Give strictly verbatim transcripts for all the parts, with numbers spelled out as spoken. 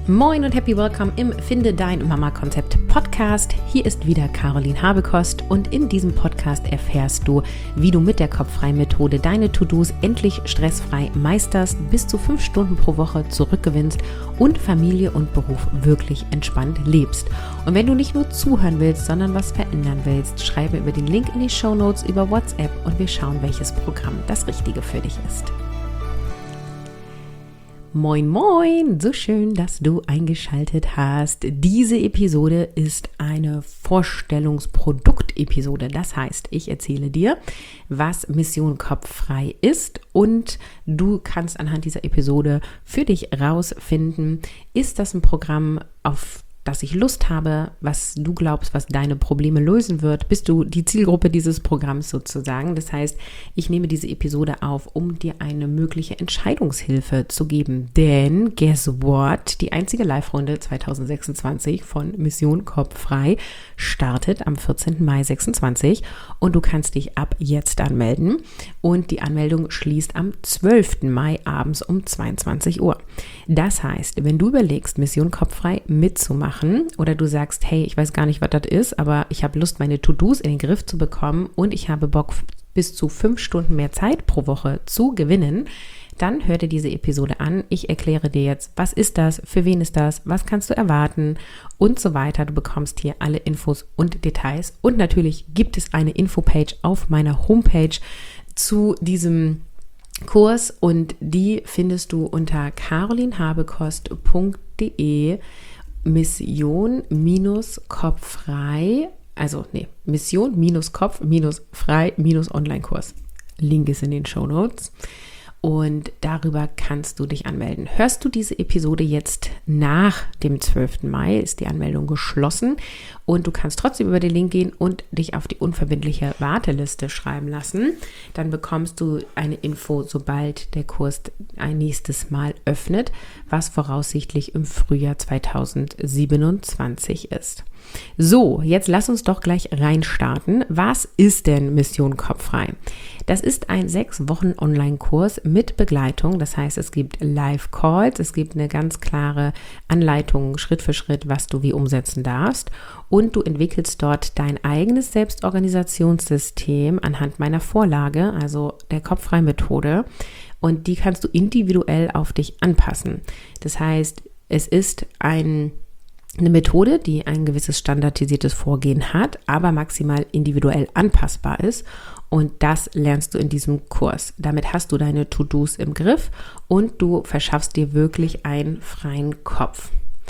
Moin und happy welcome im Finde dein Mama-Konzept Podcast. Hier ist wieder Caroline Habekost und in diesem Podcast erfährst du, wie du mit der Kopffrei-Methode deine To-Dos endlich stressfrei meisterst, bis zu fünf Stunden pro Woche zurückgewinnst und Familie und Beruf wirklich entspannt lebst. Und wenn du nicht nur zuhören willst, sondern was verändern willst, schreibe über den Link in die Shownotes über WhatsApp und wir schauen, welches Programm das Richtige für dich ist. Moin moin, so schön, dass du eingeschaltet hast. Diese Episode ist eine Vorstellungsprodukt-Episode. Das heißt, ich erzähle dir, was Mission Kopffrei ist und du kannst anhand dieser Episode für dich rausfinden, ist das ein Programm, auf dass ich Lust habe, was du glaubst, was deine Probleme lösen wird, bist du die Zielgruppe dieses Programms sozusagen. Das heißt, ich nehme diese Episode auf, um dir eine mögliche Entscheidungshilfe zu geben. Denn, guess what? Die einzige Live-Runde zwanzig sechsundzwanzig von Mission Kopffrei startet am vierzehnten Mai sechsundzwanzig und du kannst dich ab jetzt anmelden. Und die Anmeldung schließt am zwölften Mai abends um zweiundzwanzig Uhr. Das heißt, wenn du überlegst, Mission Kopffrei mitzumachen, oder du sagst, hey, ich weiß gar nicht, was das ist, aber ich habe Lust, meine To-Dos in den Griff zu bekommen und ich habe Bock, bis zu fünf Stunden mehr Zeit pro Woche zu gewinnen, dann hör dir diese Episode an. Ich erkläre dir jetzt, was ist das, für wen ist das, was kannst du erwarten und so weiter. Du bekommst hier alle Infos und Details und natürlich gibt es eine Infopage auf meiner Homepage zu diesem Kurs und die findest du unter carolinhabekost punkt de Mission-Kopffrei, also nee, Mission-Kopf-Frei-Online-Kurs. Link ist in den Shownotes. Und darüber kannst du dich anmelden. Hörst du diese Episode jetzt nach dem zwölften Mai, ist die Anmeldung geschlossen und du kannst trotzdem über den Link gehen und dich auf die unverbindliche Warteliste schreiben lassen. Dann bekommst du eine Info, sobald der Kurs ein nächstes Mal öffnet, was voraussichtlich im Frühjahr zwanzig siebenundzwanzig ist. So, jetzt lass uns doch gleich reinstarten. Was ist denn Mission Kopffrei? Das ist ein sechs Wochen Online-Kurs mit Begleitung. Das heißt, es gibt Live-Calls, es gibt eine ganz klare Anleitung Schritt für Schritt, was du wie umsetzen darfst. Und du entwickelst dort dein eigenes Selbstorganisationssystem anhand meiner Vorlage, also der Kopffrei-Methode. Und die kannst du individuell auf dich anpassen. Das heißt, es ist ein Eine Methode, die ein gewisses standardisiertes Vorgehen hat, aber maximal individuell anpassbar ist. Und das lernst du in diesem Kurs. Damit hast du deine To-Dos im Griff und du verschaffst dir wirklich einen freien Kopf.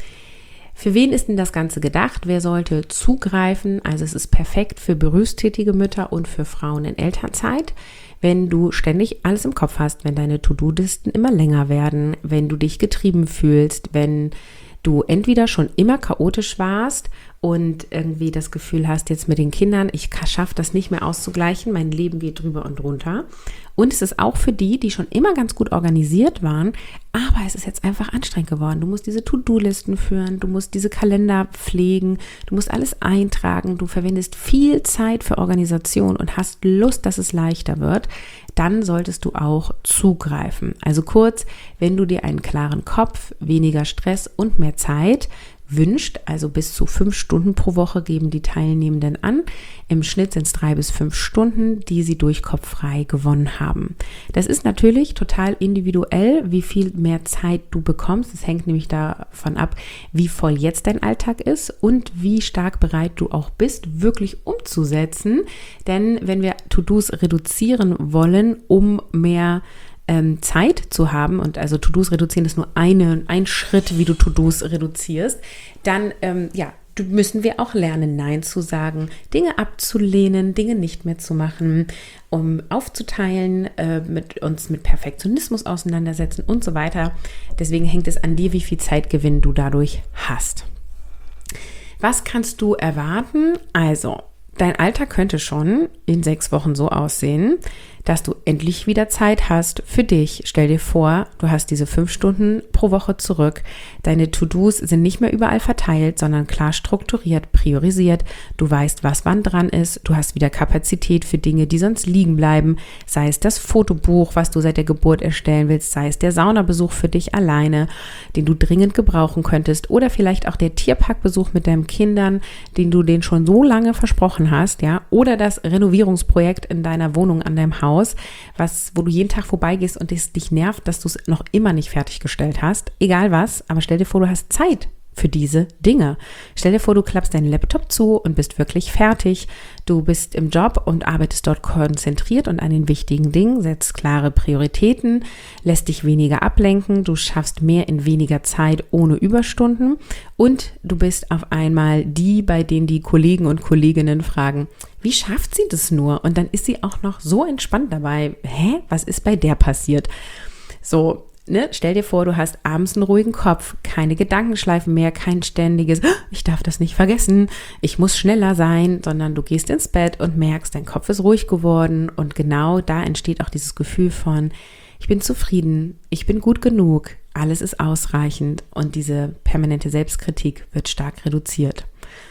Für wen ist denn das Ganze gedacht? Wer sollte zugreifen? Also es ist perfekt für berufstätige Mütter und für Frauen in Elternzeit. Wenn du ständig alles im Kopf hast, wenn deine To-Do-Listen immer länger werden, wenn du dich getrieben fühlst, wenn du entweder schon immer chaotisch warst und irgendwie das Gefühl hast, jetzt mit den Kindern, ich schaffe das nicht mehr auszugleichen, mein Leben geht drüber und drunter. Und es ist auch für die, die schon immer ganz gut organisiert waren, aber es ist jetzt einfach anstrengend geworden. Du musst diese To-Do-Listen führen, du musst diese Kalender pflegen, du musst alles eintragen, du verwendest viel Zeit für Organisation und hast Lust, dass es leichter wird, dann solltest du auch zugreifen. Also kurz, wenn du dir einen klaren Kopf, weniger Stress und mehr Zeit wünscht, also bis zu fünf Stunden pro Woche geben die Teilnehmenden an. Im Schnitt sind es drei bis fünf Stunden, die sie durch Kopffrei gewonnen haben. Das ist natürlich total individuell, wie viel mehr Zeit du bekommst. Es hängt nämlich davon ab, wie voll jetzt dein Alltag ist und wie stark bereit du auch bist, wirklich umzusetzen. Denn wenn wir To-Dos reduzieren wollen, um mehr Ähm, Zeit zu haben und also To-Dos reduzieren ist nur eine, ein Schritt, wie du To-Dos reduzierst, dann ähm, ja, müssen wir auch lernen, Nein zu sagen, Dinge abzulehnen, Dinge nicht mehr zu machen, um aufzuteilen, äh, mit uns mit Perfektionismus auseinandersetzen und so weiter. Deswegen hängt es an dir, wie viel Zeitgewinn du dadurch hast. Was kannst du erwarten? Also, dein Alltag könnte schon in sechs Wochen so aussehen, dass du endlich wieder Zeit hast für dich. Stell dir vor, du hast diese fünf Stunden pro Woche zurück. Deine To-Dos sind nicht mehr überall verteilt, sondern klar strukturiert, priorisiert. Du weißt, was wann dran ist. Du hast wieder Kapazität für Dinge, die sonst liegen bleiben. Sei es das Fotobuch, was du seit der Geburt erstellen willst, sei es der Saunabesuch für dich alleine, den du dringend gebrauchen könntest, oder vielleicht auch der Tierparkbesuch mit deinen Kindern, den du denen schon so lange versprochen hast, ja, oder das Renovierungsprojekt in deiner Wohnung an deinem Haus. Was, wo du jeden Tag vorbeigehst und es dich nervt, dass du es noch immer nicht fertiggestellt hast. Egal was, aber stell dir vor, du hast Zeit für diese Dinge. Stell dir vor, du klappst deinen Laptop zu und bist wirklich fertig. Du bist im Job und arbeitest dort konzentriert und an den wichtigen Dingen, setzt klare Prioritäten, lässt dich weniger ablenken, du schaffst mehr in weniger Zeit ohne Überstunden und du bist auf einmal die, bei denen die Kollegen und Kolleginnen fragen, wie schafft sie das nur? Und dann ist sie auch noch so entspannt dabei. Hä? Was ist bei der passiert? So, Ne, stell dir vor, du hast abends einen ruhigen Kopf, keine Gedankenschleifen mehr, kein ständiges, ich darf das nicht vergessen, ich muss schneller sein, sondern du gehst ins Bett und merkst, dein Kopf ist ruhig geworden und genau da entsteht auch dieses Gefühl von, ich bin zufrieden, ich bin gut genug, alles ist ausreichend und diese permanente Selbstkritik wird stark reduziert.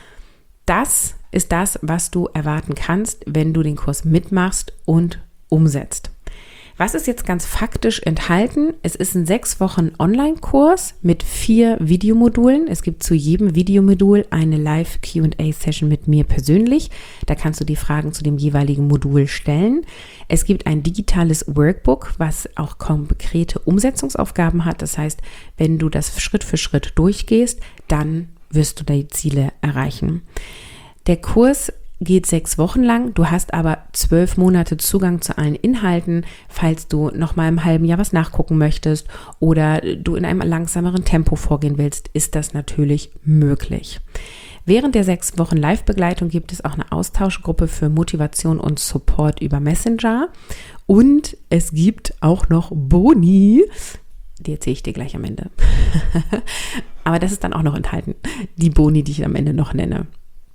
Das ist das, was du erwarten kannst, wenn du den Kurs mitmachst und umsetzt. Was ist jetzt ganz faktisch enthalten? Es ist ein sechs Wochen Online-Kurs mit vier Videomodulen. Es gibt zu jedem Videomodul eine Live-Q und A-Session mit mir persönlich. Da kannst du die Fragen zu dem jeweiligen Modul stellen. Es gibt ein digitales Workbook, was auch konkrete Umsetzungsaufgaben hat. Das heißt, wenn du das Schritt für Schritt durchgehst, dann wirst du deine Ziele erreichen. Der Kurs geht sechs Wochen lang, du hast aber zwölf Monate Zugang zu allen Inhalten, falls du noch mal im halben Jahr was nachgucken möchtest oder du in einem langsameren Tempo vorgehen willst, ist das natürlich möglich. Während der sechs Wochen Live-Begleitung gibt es auch eine Austauschgruppe für Motivation und Support über Messenger und es gibt auch noch Boni, die erzähle ich dir gleich am Ende. Aber das ist dann auch noch enthalten, die Boni, die ich am Ende noch nenne.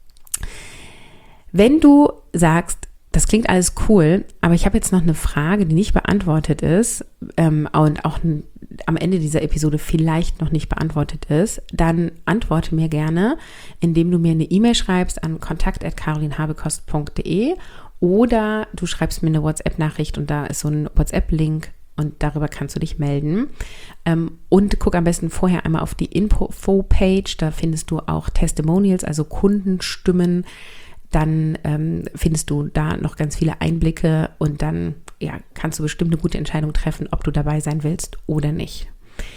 Wenn du sagst, das klingt alles cool, aber ich habe jetzt noch eine Frage, die nicht beantwortet ist ähm, und auch n- am Ende dieser Episode vielleicht noch nicht beantwortet ist, dann antworte mir gerne, indem du mir eine E-Mail schreibst an kontakt at carolinhabekost punkt de oder du schreibst mir eine WhatsApp-Nachricht und da ist so ein WhatsApp-Link und darüber kannst du dich melden. Ähm, und guck am besten vorher einmal auf die Info-Page, da findest du auch Testimonials, also Kundenstimmen. Dann ähm, findest du da noch ganz viele Einblicke und dann ja, kannst du bestimmt eine gute Entscheidung treffen, ob du dabei sein willst oder nicht.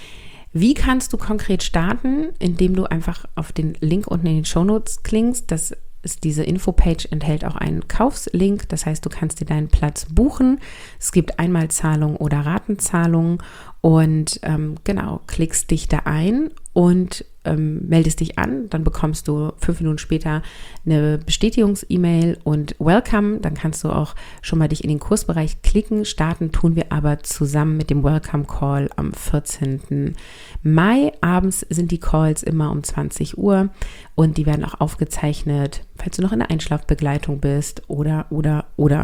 Wie kannst du konkret starten? Indem du einfach auf den Link unten in den Shownotes klickst. Das ist diese Infopage, enthält auch einen Kaufslink. Das heißt, du kannst dir deinen Platz buchen. Es gibt Einmalzahlung oder Ratenzahlung und ähm, genau, klickst dich da ein und ähm, meldest dich an. Dann bekommst du fünf Minuten später eine Bestätigungs-E-Mail und Welcome. Dann kannst du auch schon mal dich in den Kursbereich klicken. Starten tun wir aber zusammen mit dem Welcome Call am vierzehnten Mai. Abends sind die Calls immer um zwanzig Uhr und die werden auch aufgezeichnet, falls du noch in der Einschlafbegleitung bist oder, oder, oder.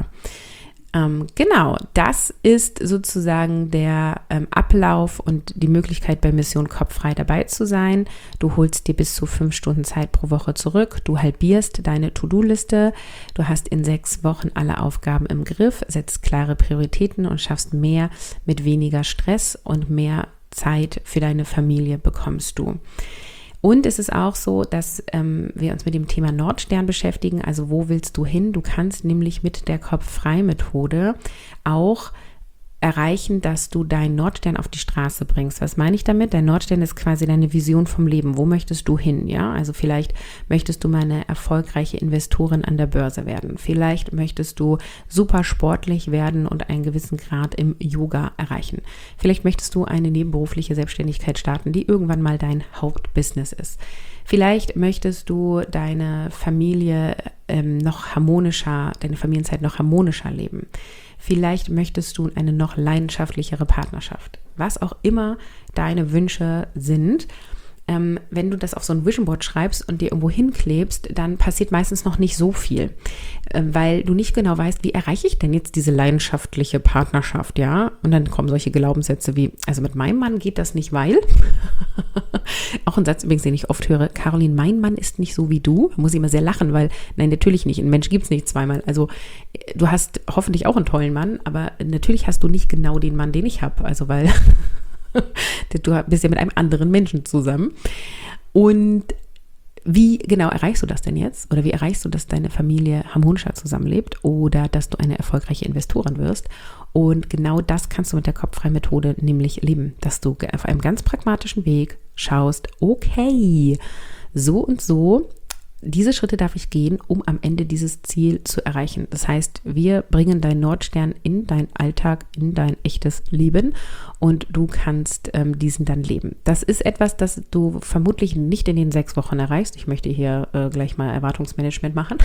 Ähm, genau, das ist sozusagen der ähm, Ablauf und die Möglichkeit, bei Mission Kopffrei dabei zu sein. Du holst dir bis zu fünf Stunden Zeit pro Woche zurück. Du halbierst deine To-Do-Liste. Du hast in sechs Wochen alle Aufgaben im Griff, setzt klare Prioritäten und schaffst mehr mit weniger Stress und mehr Zeit für deine Familie bekommst du. Und es ist auch so, dass ähm, wir uns mit dem Thema Nordstern beschäftigen. Also wo willst du hin? Du kannst nämlich mit der Kopffrei-Methode auch erreichen, dass du deinen Nordstern auf die Straße bringst. Was meine ich damit? Dein Nordstern ist quasi deine Vision vom Leben. Wo möchtest du hin? Ja, also vielleicht möchtest du mal eine erfolgreiche Investorin an der Börse werden. Vielleicht möchtest du super sportlich werden und einen gewissen Grad im Yoga erreichen. Vielleicht möchtest du eine nebenberufliche Selbstständigkeit starten, die irgendwann mal dein Hauptbusiness ist. Vielleicht möchtest du deine Familie ähm, noch harmonischer, deine Familienzeit noch harmonischer leben. Vielleicht möchtest du eine noch leidenschaftlichere Partnerschaft. Was auch immer deine Wünsche sind, ähm, wenn du das auf so ein Vision Board schreibst und dir irgendwo hinklebst, dann passiert meistens noch nicht so viel, äh, weil du nicht genau weißt, wie erreiche ich denn jetzt diese leidenschaftliche Partnerschaft, ja? Und dann kommen solche Glaubenssätze wie, also mit meinem Mann geht das nicht, weil, auch ein Satz übrigens, den ich oft höre, Caroline, mein Mann ist nicht so wie du, da muss ich immer sehr lachen, weil, nein, natürlich nicht, ein Mensch gibt es nicht zweimal, also du hast hoffentlich auch einen tollen Mann, aber natürlich hast du nicht genau den Mann, den ich habe, also weil du bist ja mit einem anderen Menschen zusammen. Und wie genau erreichst du das denn jetzt? Oder wie erreichst du, dass deine Familie harmonischer zusammenlebt oder dass du eine erfolgreiche Investorin wirst? Und genau das kannst du mit der Kopffrei-Methode nämlich leben, dass du auf einem ganz pragmatischen Weg schaust, okay, so und so, diese Schritte darf ich gehen, um am Ende dieses Ziel zu erreichen. Das heißt, wir bringen deinen Nordstern in deinen Alltag, in dein echtes Leben und du kannst ähm, diesen dann leben. Das ist etwas, das du vermutlich nicht in den sechs Wochen erreichst. Ich möchte hier äh, gleich mal Erwartungsmanagement machen.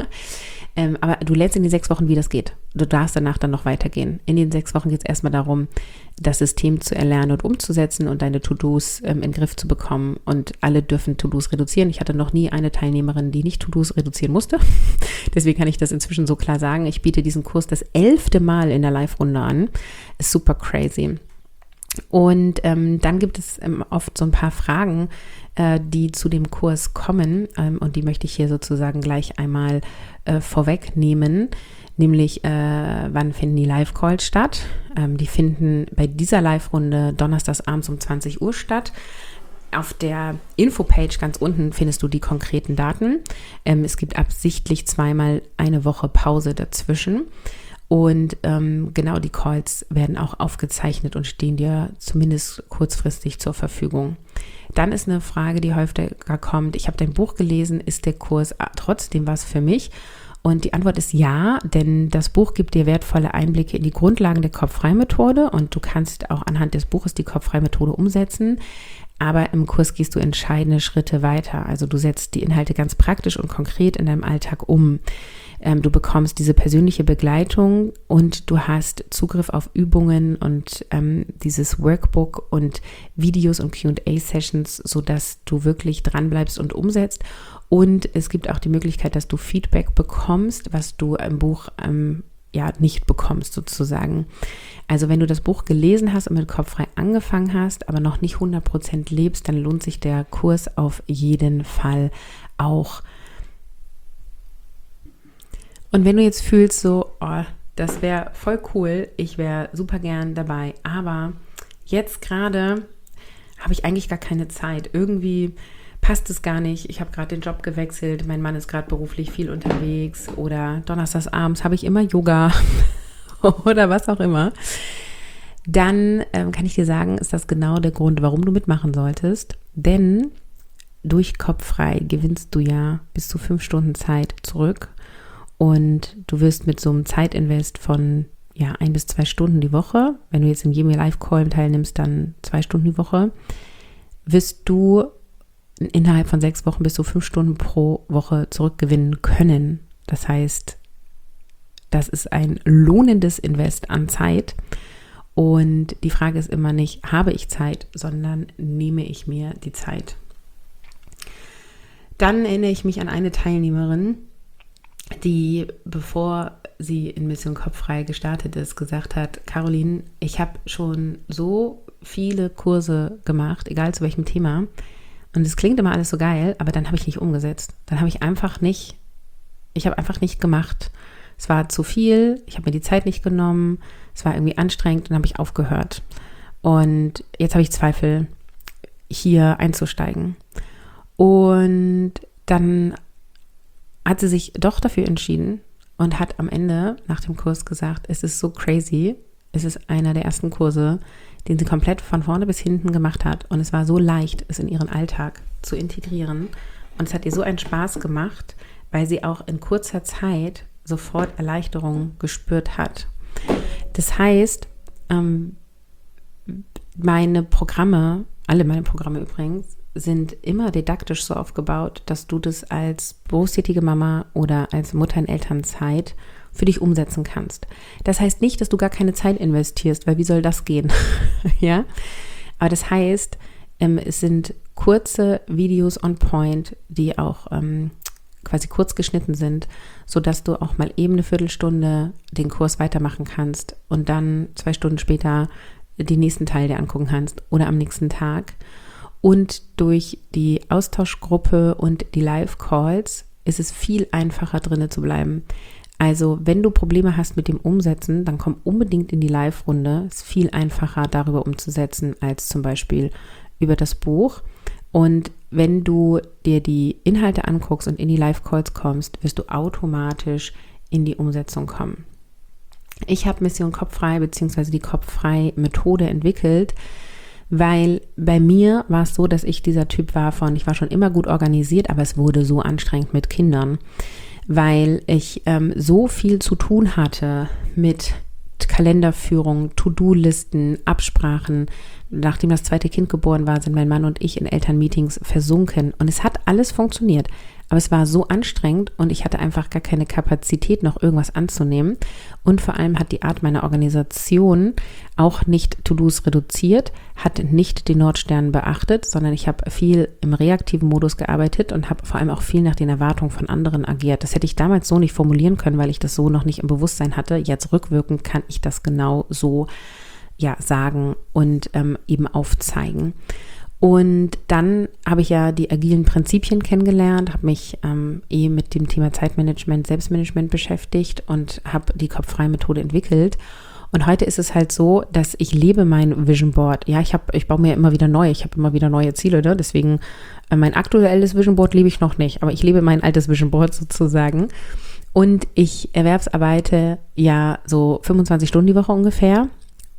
ähm, aber du lernst in den sechs Wochen, wie das geht. Du darfst danach dann noch weitergehen. In den sechs Wochen geht es erstmal darum, das System zu erlernen und umzusetzen und deine To-Dos ähm, in den Griff zu bekommen. Und alle dürfen To-Dos reduzieren. Ich hatte noch nie eine Teilnehmerin, die nicht To-Dos reduzieren musste. Deswegen kann ich das inzwischen so klar sagen. Ich biete diesen Kurs das elfte Mal in der Live-Runde an. Ist super crazy. Und ähm, dann gibt es ähm, oft so ein paar Fragen, äh, die zu dem Kurs kommen. Ähm, und die möchte ich hier sozusagen gleich einmal äh, vorwegnehmen. Nämlich, äh, wann finden die Live-Calls statt? Ähm, die finden bei dieser Live-Runde donnerstags abends um zwanzig Uhr statt. Auf der Infopage ganz unten findest du die konkreten Daten. Ähm, es gibt absichtlich zweimal eine Woche Pause dazwischen. Und ähm, genau, die Calls werden auch aufgezeichnet und stehen dir zumindest kurzfristig zur Verfügung. Dann ist eine Frage, die häufiger kommt. Ich habe dein Buch gelesen, ist der Kurs trotzdem was für mich? Und die Antwort ist ja, denn das Buch gibt dir wertvolle Einblicke in die Grundlagen der Kopffrei-Methode und du kannst auch anhand des Buches die Kopffrei-Methode umsetzen. Aber im Kurs gehst du entscheidende Schritte weiter. Also du setzt die Inhalte ganz praktisch und konkret in deinem Alltag um. Ähm, du bekommst diese persönliche Begleitung und du hast Zugriff auf Übungen und ähm, dieses Workbook und Videos und Q und A-Sessions, sodass du wirklich dranbleibst und umsetzt. Und es gibt auch die Möglichkeit, dass du Feedback bekommst, was du im Buch ähm, ja nicht bekommst sozusagen. Also wenn du das Buch gelesen hast und mit Kopffrei angefangen hast, aber noch nicht hundert Prozent lebst, dann lohnt sich der Kurs auf jeden Fall auch. Und wenn du jetzt fühlst so, oh, das wäre voll cool, ich wäre super gern dabei, aber jetzt gerade habe ich eigentlich gar keine Zeit. Irgendwie passt es gar nicht. Ich habe gerade den Job gewechselt, mein Mann ist gerade beruflich viel unterwegs oder donnerstags abends habe ich immer Yoga oder was auch immer. Dann ähm, kann ich dir sagen, ist das genau der Grund, warum du mitmachen solltest. Denn durch Kopffrei gewinnst du ja bis zu fünf Stunden Zeit zurück. Und du wirst mit so einem Zeitinvest von ja, ein bis zwei Stunden die Woche, wenn du jetzt in jedem Live-Call teilnimmst, dann zwei Stunden die Woche, wirst du innerhalb von sechs Wochen bis zu fünf Stunden pro Woche zurückgewinnen können. Das heißt, das ist ein lohnendes Invest an Zeit. Und die Frage ist immer nicht, habe ich Zeit, sondern nehme ich mir die Zeit. Dann erinnere ich mich an eine Teilnehmerin, die, bevor sie in Mission Kopffrei gestartet ist, gesagt hat, Caroline, ich habe schon so viele Kurse gemacht, egal zu welchem Thema, und es klingt immer alles so geil, aber dann habe ich nicht umgesetzt. Dann habe ich einfach nicht, ich habe einfach nicht gemacht. Es war zu viel, ich habe mir die Zeit nicht genommen, es war irgendwie anstrengend und dann habe ich aufgehört. Und jetzt habe ich Zweifel, hier einzusteigen. Und dann hat sie sich doch dafür entschieden und hat am Ende nach dem Kurs gesagt, es ist so crazy, es ist einer der ersten Kurse, den sie komplett von vorne bis hinten gemacht hat und es war so leicht, es in ihren Alltag zu integrieren und es hat ihr so einen Spaß gemacht, weil sie auch in kurzer Zeit sofort Erleichterung gespürt hat. Das heißt, ähm, meine Programme, alle meine Programme übrigens, sind immer didaktisch so aufgebaut, dass du das als berufstätige Mama oder als Mutter in Elternzeit für dich umsetzen kannst. Das heißt nicht, dass du gar keine Zeit investierst, weil wie soll das gehen? Ja? Aber das heißt, ähm, es sind kurze Videos on point, die auch ähm, quasi kurz geschnitten sind, sodass du auch mal eben eine Viertelstunde den Kurs weitermachen kannst und dann zwei Stunden später den nächsten Teil dir angucken kannst oder am nächsten Tag. Und durch die Austauschgruppe und die Live-Calls ist es viel einfacher, drinne zu bleiben. Also wenn du Probleme hast mit dem Umsetzen, dann komm unbedingt in die Live-Runde. Es ist viel einfacher, darüber umzusetzen, als zum Beispiel über das Buch. Und wenn du dir die Inhalte anguckst und in die Live-Calls kommst, wirst du automatisch in die Umsetzung kommen. Ich habe Mission Kopffrei bzw. die Kopffrei-Methode entwickelt, weil bei mir war es so, dass ich dieser Typ war von, ich war schon immer gut organisiert, aber es wurde so anstrengend mit Kindern, weil ich ähm, so viel zu tun hatte mit Kalenderführung, To-Do-Listen, Absprachen. Nachdem das zweite Kind geboren war, sind mein Mann und ich in Elternmeetings versunken und es hat alles funktioniert, aber es war so anstrengend und ich hatte einfach gar keine Kapazität, noch irgendwas anzunehmen und vor allem hat die Art meiner Organisation auch nicht To-Dos reduziert, hat nicht den Nordstern beachtet, sondern ich habe viel im reaktiven Modus gearbeitet und habe vor allem auch viel nach den Erwartungen von anderen agiert. Das hätte ich damals so nicht formulieren können, weil ich das so noch nicht im Bewusstsein hatte. Jetzt rückwirkend kann ich das genau so ja, sagen und ähm, eben aufzeigen. Und dann habe ich ja die agilen Prinzipien kennengelernt, habe mich ähm, eh mit dem Thema Zeitmanagement, Selbstmanagement beschäftigt und habe die Kopffrei-Methode entwickelt. Und heute ist es halt so, dass ich lebe mein Vision Board. Ja, ich habe, ich baue mir immer wieder neu, ich habe immer wieder neue Ziele, ne? Deswegen äh, mein aktuelles Vision Board lebe ich noch nicht, aber ich lebe mein altes Vision Board sozusagen. Und ich erwerbsarbeite ja so fünfundzwanzig Stunden die Woche ungefähr.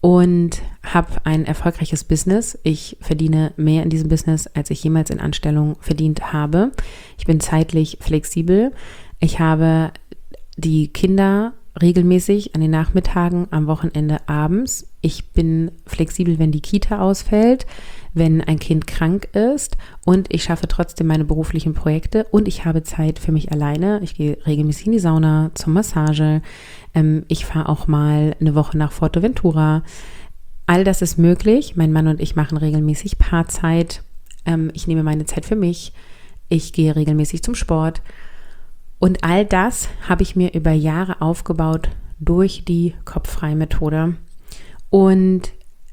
Und habe ein erfolgreiches Business. Ich verdiene mehr in diesem Business, als ich jemals in Anstellung verdient habe. Ich bin zeitlich flexibel. Ich habe die Kinder regelmäßig an den Nachmittagen, am Wochenende, abends. Ich bin flexibel, wenn die Kita ausfällt, wenn ein Kind krank ist und ich schaffe trotzdem meine beruflichen Projekte und ich habe Zeit für mich alleine. Ich gehe regelmäßig in die Sauna, zur Massage. Ähm, ich fahre auch mal eine Woche nach Fuerteventura. All das ist möglich. Mein Mann und ich machen regelmäßig Paarzeit. Ähm, ich nehme meine Zeit für mich. Ich gehe regelmäßig zum Sport. Und all das habe ich mir über Jahre aufgebaut durch die Kopffrei-Methode. Und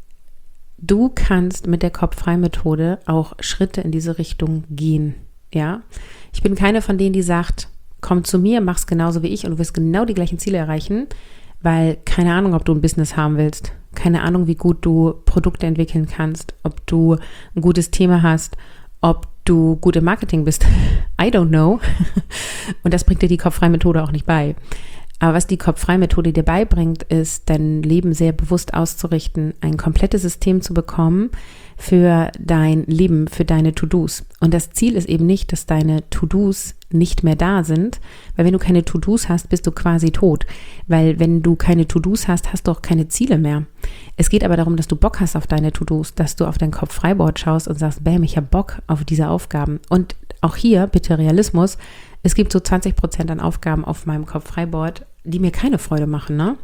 du kannst mit der Kopffrei-Methode auch Schritte in diese Richtung gehen. Ja, ich bin keine von denen, die sagt, komm zu mir, mach's genauso wie ich und du wirst genau die gleichen Ziele erreichen, weil keine Ahnung, ob du ein Business haben willst, keine Ahnung, wie gut du Produkte entwickeln kannst, ob du ein gutes Thema hast, ob du gut im Marketing bist. I don't know. Und das bringt dir die Kopffrei-Methode auch nicht bei. Aber was die Kopffrei-Methode dir beibringt, ist, dein Leben sehr bewusst auszurichten, ein komplettes System zu bekommen für dein Leben, für deine To-Dos. Und das Ziel ist eben nicht, dass deine To-Dos nicht mehr da sind, weil wenn du keine To-Dos hast, bist du quasi tot. Weil wenn du keine To-Dos hast, hast du auch keine Ziele mehr. Es geht aber darum, dass du Bock hast auf deine To-Dos, dass du auf dein Kopffreiboard schaust und sagst, bam, ich habe Bock auf diese Aufgaben. Und auch hier, bitte Realismus, es gibt so zwanzig Prozent an Aufgaben auf meinem Kopffreiboard, die mir keine Freude machen, ne?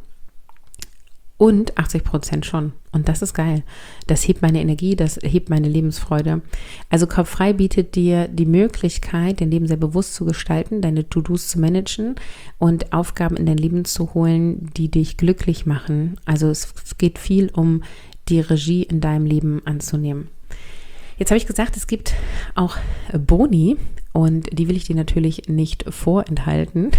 Und achtzig Prozent schon. Und das ist geil. Das hebt meine Energie, das hebt meine Lebensfreude. Also Kopffrei bietet dir die Möglichkeit, dein Leben sehr bewusst zu gestalten, deine To-Dos zu managen und Aufgaben in dein Leben zu holen, die dich glücklich machen. Also es geht viel um die Regie in deinem Leben anzunehmen. Jetzt habe ich gesagt, es gibt auch Boni und die will ich dir natürlich nicht vorenthalten.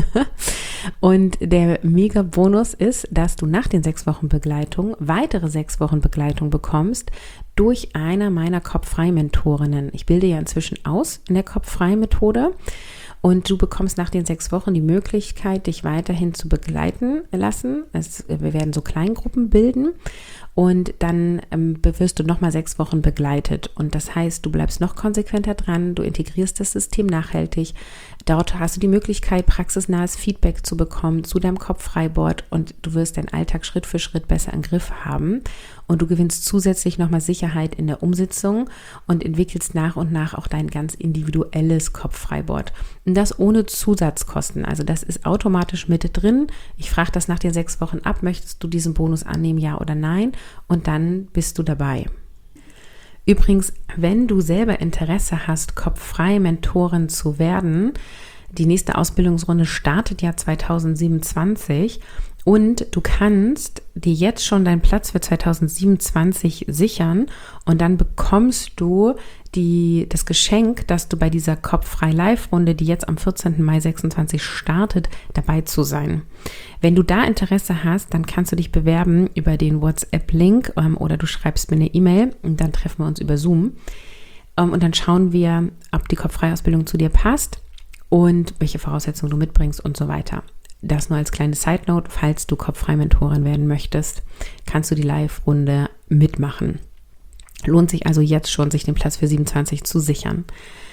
Und der Mega-Bonus ist, dass du nach den sechs Wochen Begleitung weitere sechs Wochen Begleitung bekommst durch einer meiner Kopffrei-Mentorinnen. Ich bilde ja inzwischen aus in der Kopffrei-Methode. Und du bekommst nach den sechs Wochen die Möglichkeit, dich weiterhin zu begleiten lassen. Es, wir werden so Kleingruppen bilden und dann ähm, wirst du nochmal sechs Wochen begleitet. Und das heißt, du bleibst noch konsequenter dran, du integrierst das System nachhaltig. Dort hast du die Möglichkeit, praxisnahes Feedback zu bekommen zu deinem Kopffreiboard und du wirst deinen Alltag Schritt für Schritt besser im Griff haben. Und du gewinnst zusätzlich nochmal Sicherheit in der Umsetzung und entwickelst nach und nach auch dein ganz individuelles Kopffreiboard. Und das ohne Zusatzkosten. Also das ist automatisch mit drin. Ich frage das nach den sechs Wochen ab. Möchtest du diesen Bonus annehmen, ja oder nein? Und dann bist du dabei. Übrigens, wenn du selber Interesse hast, kopffrei Mentorin zu werden, die nächste Ausbildungsrunde startet ja zwanzig siebenundzwanzig und du kannst dir jetzt schon deinen Platz für zwanzig siebenundzwanzig sichern und dann bekommst du die, das Geschenk, dass du bei dieser kopffrei Live-Runde, die jetzt am vierzehnten Mai sechsundzwanzig startet, dabei zu sein. Wenn du da Interesse hast, dann kannst du dich bewerben über den WhatsApp-Link ähm, oder du schreibst mir eine E-Mail und dann treffen wir uns über Zoom ähm, und dann schauen wir, ob die Kopffrei-Ausbildung zu dir passt und welche Voraussetzungen du mitbringst und so weiter. Das nur als kleine Side-Note, falls du Kopffrei-Mentorin werden möchtest, kannst du die Live-Runde mitmachen. Lohnt sich also jetzt schon, sich den Platz für siebenundzwanzig zu sichern.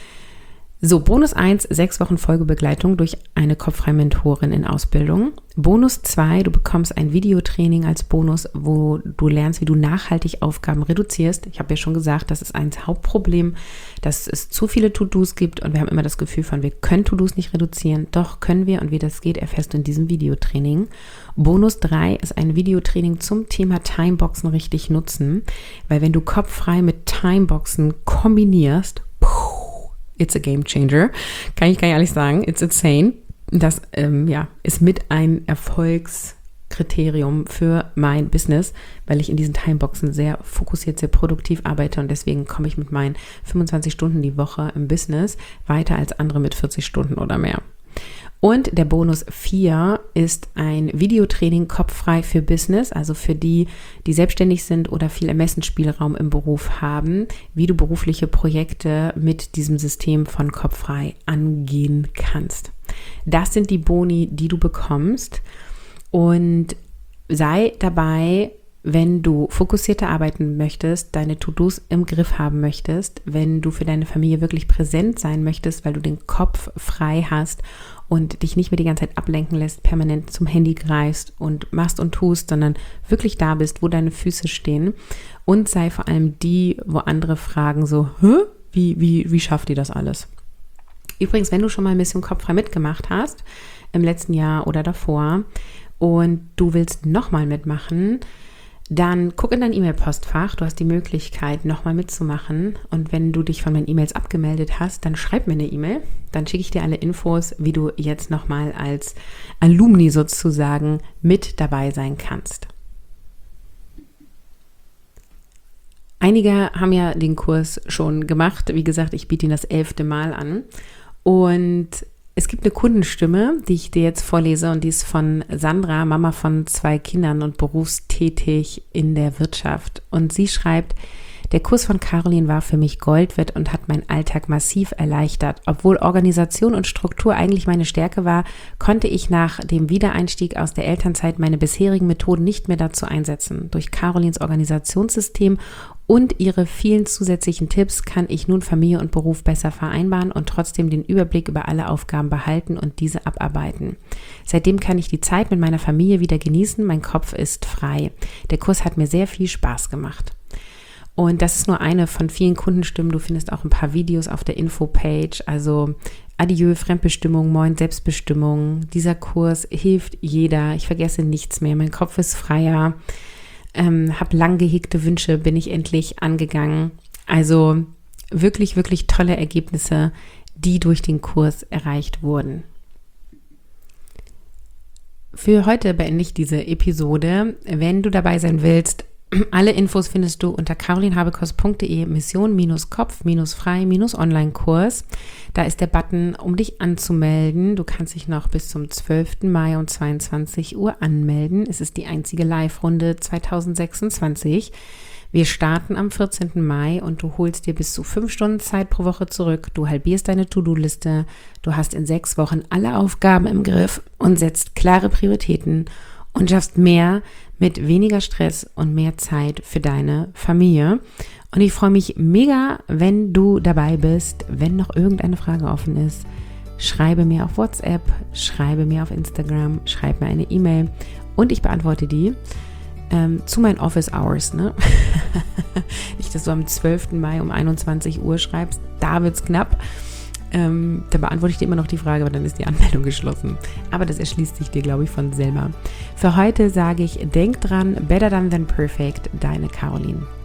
So, Bonus eins, sechs Wochen Folgebegleitung durch eine Kopffrei-Mentorin in Ausbildung. Bonus zwei, du bekommst ein Videotraining als Bonus, wo du lernst, wie du nachhaltig Aufgaben reduzierst. Ich habe ja schon gesagt, das ist ein Hauptproblem, dass es zu viele To-Dos gibt und wir haben immer das Gefühl von, wir können To-Dos nicht reduzieren. Doch können wir und wie das geht, erfährst du in diesem Videotraining. Bonus drei ist ein Videotraining zum Thema Timeboxen richtig nutzen, weil wenn du kopffrei mit Timeboxen kombinierst, it's a game changer, kann ich gar nicht ehrlich sagen, it's insane. Das ähm, ja, ist mit ein Erfolgskriterium für mein Business, weil ich in diesen Timeboxen sehr fokussiert, sehr produktiv arbeite und deswegen komme ich mit meinen fünfundzwanzig Stunden die Woche im Business weiter als andere mit vierzig Stunden oder mehr. Und der Bonus vier ist ein Videotraining kopffrei für Business, also für die, die selbstständig sind oder viel Ermessensspielraum im Beruf haben, wie du berufliche Projekte mit diesem System von kopffrei angehen kannst. Das sind die Boni, die du bekommst und sei dabei, wenn du fokussierter arbeiten möchtest, deine To-Dos im Griff haben möchtest, wenn du für deine Familie wirklich präsent sein möchtest, weil du den Kopf frei hast und dich nicht mehr die ganze Zeit ablenken lässt, permanent zum Handy greifst und machst und tust, sondern wirklich da bist, wo deine Füße stehen und sei vor allem die, wo andere fragen so, hä? Wie, wie, wie schafft ihr das alles? Übrigens, wenn du schon mal Mission Kopffrei mitgemacht hast, im letzten Jahr oder davor und du willst nochmal mitmachen, dann guck in dein E-Mail-Postfach, du hast die Möglichkeit, nochmal mitzumachen und wenn du dich von meinen E-Mails abgemeldet hast, dann schreib mir eine E-Mail, dann schicke ich dir alle Infos, wie du jetzt nochmal als Alumni sozusagen mit dabei sein kannst. Einige haben ja den Kurs schon gemacht, wie gesagt, ich biete ihn das elfte Mal an und es gibt eine Kundenstimme, die ich dir jetzt vorlese und die ist von Sandra, Mama von zwei Kindern und berufstätig in der Wirtschaft. Und sie schreibt, der Kurs von Caroline war für mich Gold wert und hat meinen Alltag massiv erleichtert. Obwohl Organisation und Struktur eigentlich meine Stärke war, konnte ich nach dem Wiedereinstieg aus der Elternzeit meine bisherigen Methoden nicht mehr dazu einsetzen. Durch Carolines Organisationssystem und ihre vielen zusätzlichen Tipps kann ich nun Familie und Beruf besser vereinbaren und trotzdem den Überblick über alle Aufgaben behalten und diese abarbeiten. Seitdem kann ich die Zeit mit meiner Familie wieder genießen, mein Kopf ist frei. Der Kurs hat mir sehr viel Spaß gemacht. Und das ist nur eine von vielen Kundenstimmen. Du findest auch ein paar Videos auf der Infopage. Also Adieu, Fremdbestimmung, Moin, Selbstbestimmung. Dieser Kurs hilft jeder. Ich vergesse nichts mehr. Mein Kopf ist freier. Ähm, habe lang gehegte Wünsche, bin ich endlich angegangen. Also wirklich, wirklich tolle Ergebnisse, die durch den Kurs erreicht wurden. Für heute beende ich diese Episode. Wenn du dabei sein willst, alle Infos findest du unter carolinhabekos punkt de Mission-Kopf-Frei-Online-Kurs. Da ist der Button, um dich anzumelden. Du kannst dich noch bis zum zwölften Mai um zweiundzwanzig Uhr anmelden. Es ist die einzige Live-Runde zwanzig sechsundzwanzig. Wir starten am vierzehnten Mai und du holst dir bis zu fünf Stunden Zeit pro Woche zurück. Du halbierst deine To-Do-Liste. Du hast in sechs Wochen alle Aufgaben im Griff und setzt klare Prioritäten und schaffst mehr mit weniger Stress und mehr Zeit für deine Familie. Und ich freue mich mega, wenn du dabei bist. Wenn noch irgendeine Frage offen ist, schreibe mir auf WhatsApp, schreibe mir auf Instagram, schreib mir eine E-Mail und ich beantworte die ähm, zu meinen Office Hours. Ne? Nicht, dass du am zwölften Mai um einundzwanzig Uhr schreibst, da wird's knapp. Ähm, da beantworte ich dir immer noch die Frage, aber dann ist die Anmeldung geschlossen. Aber das erschließt sich dir, glaube ich, von selber. Für heute sage ich, denk dran, better done than perfect, deine Caroline.